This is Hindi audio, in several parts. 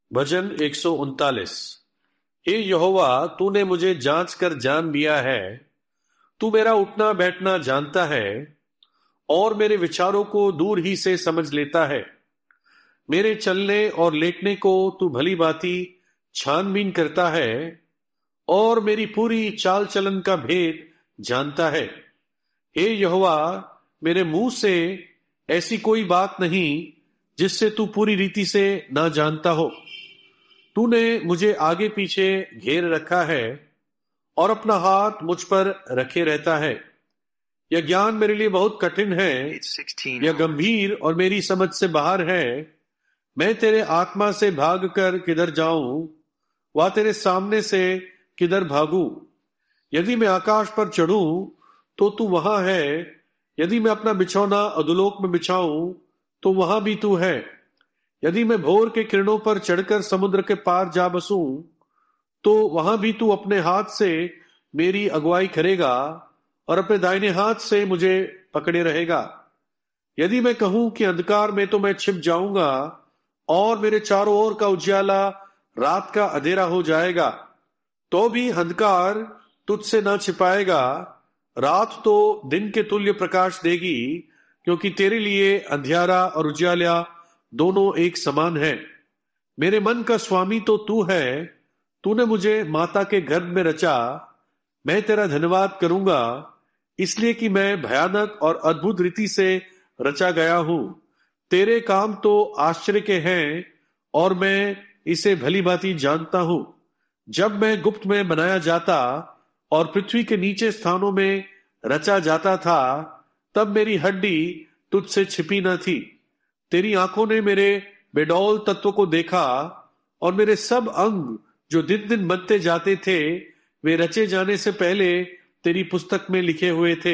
भजन 139। हे यहोवा, तूने मुझे जांच कर जान लिया है। तू मेरा उठना बैठना जानता है और मेरे विचारों को दूर ही से समझ लेता है। मेरे चलने और लेटने को तू भली भांति छानबीन करता है और मेरी पूरी चाल चलन का भेद जानता है। हे यहोवा, मेरे मुंह से ऐसी कोई बात नहीं जिससे तू पूरी रीति से ना जानता हो। तूने मुझे आगे पीछे घेर रखा है और अपना हाथ मुझ पर रखे रहता है। यह ज्ञान मेरे लिए बहुत कठिन है, यह गंभीर और मेरी समझ से बाहर है। मैं तेरे आत्मा से भागकर किधर जाऊं, वा तेरे सामने से किधर भागूं। यदि मैं आकाश पर चढ़ूं तो तू वहां है, यदि मैं अपना बिछौना अधोलोक में बिछाऊं तो वहां भी तू है। यदि मैं भोर के किरणों पर चढ़कर समुद्र के पार जा बसूं तो वहां भी तू अपने हाथ से मेरी अगुवाई करेगा और अपने दाहिने हाथ से मुझे पकड़े रहेगा। यदि मैं कहूं कि अंधकार में तो मैं छिप जाऊंगा और मेरे चारों ओर का उजियाला रात का अंधेरा हो जाएगा, तो भी अंधकार तुझसे न छिपाएगा। रात तो दिन के तुल्य प्रकाश देगी, क्योंकि तेरे लिए अंधियारा और उजियाला दोनों एक समान है। मेरे मन का स्वामी तो तू है, तूने मुझे माता के गर्भ में रचा। मैं तेरा धन्यवाद करूंगा, इसलिए कि मैं भयानक और अद्भुत रीति से रचा गया हूं। तेरे काम तो आश्चर्य के हैं और मैं इसे भली भांति जानता हूं। जब मैं गुप्त में बनाया जाता और पृथ्वी के नीचे स्थानों में रचा जाता था, तब मेरी हड्डी तुझसे छिपी न थी। तेरी आंखों ने मेरे बेडौल तत्व को देखा और मेरे सब अंग जो दिन दिन बनते जाते थे, वे रचे जाने से पहले तेरी पुस्तक में लिखे हुए थे।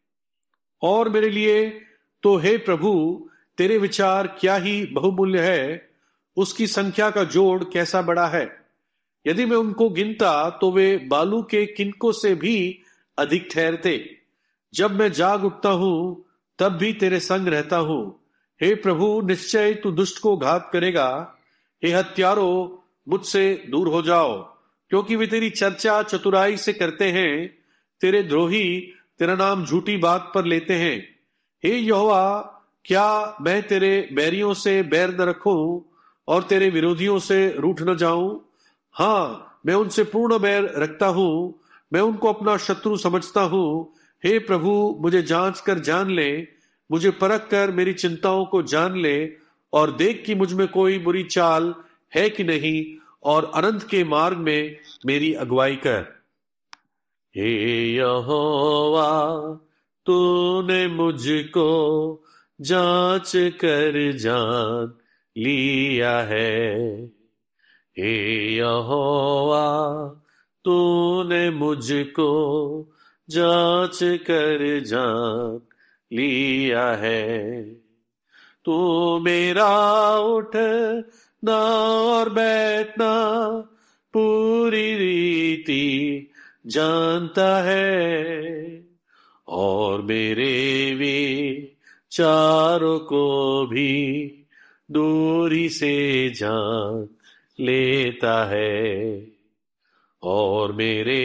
और मेरे लिए तो हे प्रभु, तेरे विचार क्या ही बहुमूल्य है, उसकी संख्या का जोड़ कैसा बड़ा है। यदि मैं उनको गिनता तो वे बालू के किनकों से भी अधिक ठहरते। जब मैं जाग उठता हूं तब भी तेरे संग रहता हूं। हे प्रभु, निश्चय तू दुष्ट को घात करेगा। हे हत्यारों, मुझसे दूर हो जाओ, क्योंकि वे तेरी चर्चा चतुराई से करते हैं। तेरे द्रोही तेरा नाम झूठी बात पर लेते हैं। हे यहोवा, क्या मैं तेरे बैरियों से बैर न रखूं और तेरे विरोधियों से रूठ न जाऊं? हाँ, मैं उनसे पूर्ण बैर रखता हूं, मैं उनको अपना शत्रु समझता हूं। हे प्रभु, मुझे जांच कर जान ले, मुझे परख कर मेरी चिंताओं को जान ले और देख कि मुझ में कोई बुरी चाल है कि नहीं, और अनंत के मार्ग में मेरी अगुवाई कर। हे यहोवा, तूने मुझको जांच कर जान लिया है। हे यहोवा, तूने मुझको जांच कर जान लिया है। तू मेरा उठना और बैठना पूरी रीति जानता है और मेरे विचारों को भी दूरी से जान लेता है और मेरे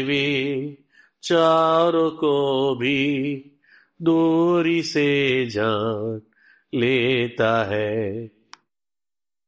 विचारों को भी दूरी से जान लेता है।